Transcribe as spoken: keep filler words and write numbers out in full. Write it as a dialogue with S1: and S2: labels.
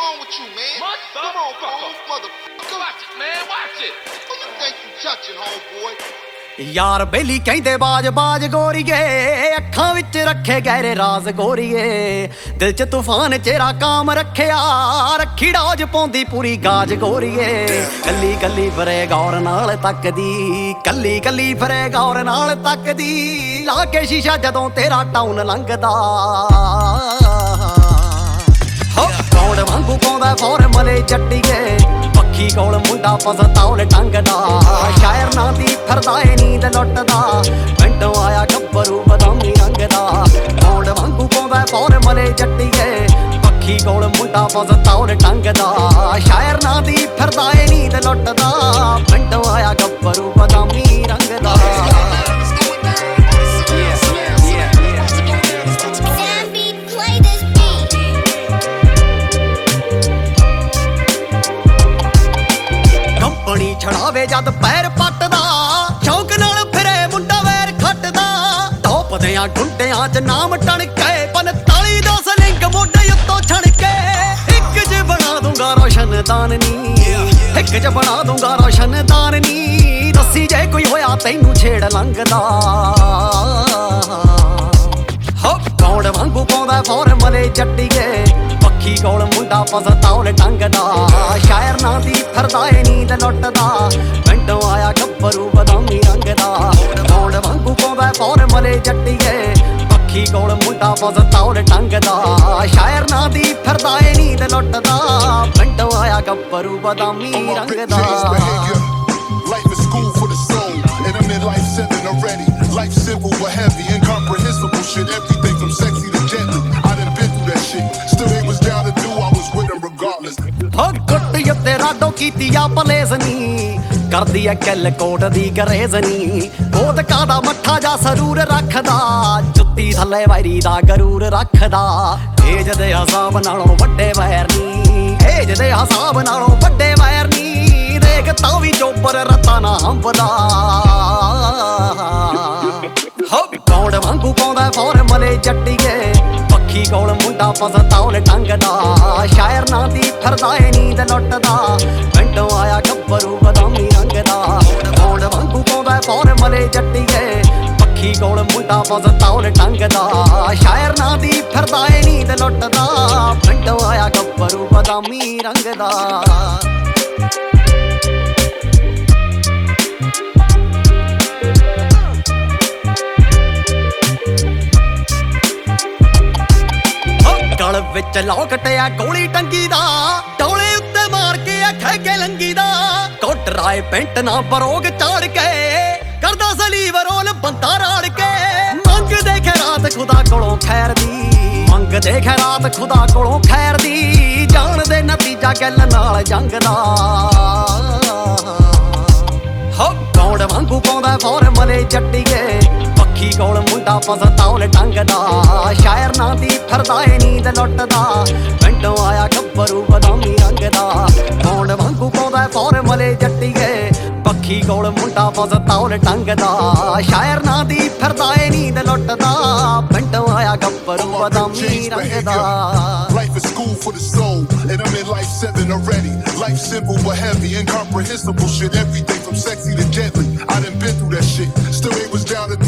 S1: wrong with you, man? Come on, fool, motherfucker. Watch it, man, watch it. Who you think you touching, homeboy?
S2: यार बेली कहंदे बाज बाज गोरीए अखां विच रखे गहरे राज गोरीए दिल च तूफान चेरा काम रखिया रखी डोज पौंदी पूरी गाज गोरीए कल्ली कल्ली फिरे गौर नाल तकदी कल्ली कल्ली फिरे गौर नाल तकदी ला के शीशा जदों तेरा टाउन लंघदा कौड़ वांगू पौंदा फॉर्मले जट्टीए पक्खी कोल मुंडा पसतौल टंगदा शायर ना दी फिरदा ए नींद लुटदा पिंडों आया गब्बरू बदामी रंगदा कौड़ वांगू पौंदा फॉर्मले जट्टीए पक्खी कोल मुंडा पसतौल टंगदा शायर ना दी फिरदा ए नींद लुटदा पिंडों आया गब्बरू बदामी रंगदा पानी छड़ावे जद पैर पटदा शौक नाल फिरे मुंडा वैर खटदा टॉप दियां गुंडियां च नाम टणके पंताली दो सलिंग मोढे उत्तों छणके इक च बना दूंगा रोशन दाननी इक च बना दूंगा रोशन दाननी दसी जे कोई होया तैनू छेड़ लंघदा हो कौड़ वांगू पौंदा फॉर्मले जट्टीए पक्खी कोल मुंडा पसतौल टंगदा शायर ना दी फिरदा ए नींद लुटदा पिंडों आया गब्बरू बदामी रंगदा कौड़ वांगू पौंदा फॉर्मले जट्टीए पक्खी कोल मुंडा पसतौल टंगदा शायर ना दी फिरदा ए नींद लुटदा पिंडों आया गब्बरू बदामी रंगदा
S3: Life is school for the soul, and I'm in life seven already. Life simple but heavy, incomprehensible shit. Everything from sexy to gently. I done been through that shit. Still they was down to do, I was with them regardless.
S2: हो गुट युते Rado कीतिया पलेजनी करदी ऐ किल coat दी गरेजनी coat कादा मट्ठा जा सरूर रखदा जुत्ती थल्ले vary दा गरूर रखदा एज दे हिसाब नालों वड्डे वैर नी एज दे हिसाब नालों वड्डे वैर नी देख तावी चोपर रत्ता ना हंबदा हो कौड़ वांगू पौंदा फॉर्मले जट्टीए पक्खी कोल मुंडा पसतौल टंगदा शायर ना दी फिरदा ए नींद लुटदा पिंडों आया गब्बरू बदामी रंगदा कौड़ वांगू पौंदा फॉर्मले जट्टीए पक्खी कोल मुंडा पसतौल टंगदा शायर ना दी फिरदा ए नींद लुटदा पिंडों आया गब्बरू बदामी रंगदा गल विच लौकटिया गोली टंगी दा डोले उत्ते मार के अखे के लंगी दा कोट राय पेंट ना बरोग चाड़ के करदा सलीवर रोल बंदा राड़ के मंग दे खैरात खुदा कोलों खैर दी मंग दे खैरात खुदा कोलों खैर दी जान दे नतीजा गल नाल जंग दा हो कौड़ वांगू पौंदा फॉर्मले जट्टीए पक्खी कोल मुंडा पसतौल टंगदा शायर ना दी फिरदा ए नींद लुटदा पिंडों आया गब्बरू बदामी रंगदा कौड़ वांगू पौंदा फॉर्मले जट्टीए पक्खी कोल मुंडा पसतौल टंगदा शायर ना दी फिरदा ए नींद लुटदा पिंडों आया गब्बरू बदामी रंगदा
S3: Life is school for the soul, and I'm in life seven already. Life simple but heavy, incomprehensible shit. Everything from sexy to gently. I done been through that shit. Still they was down to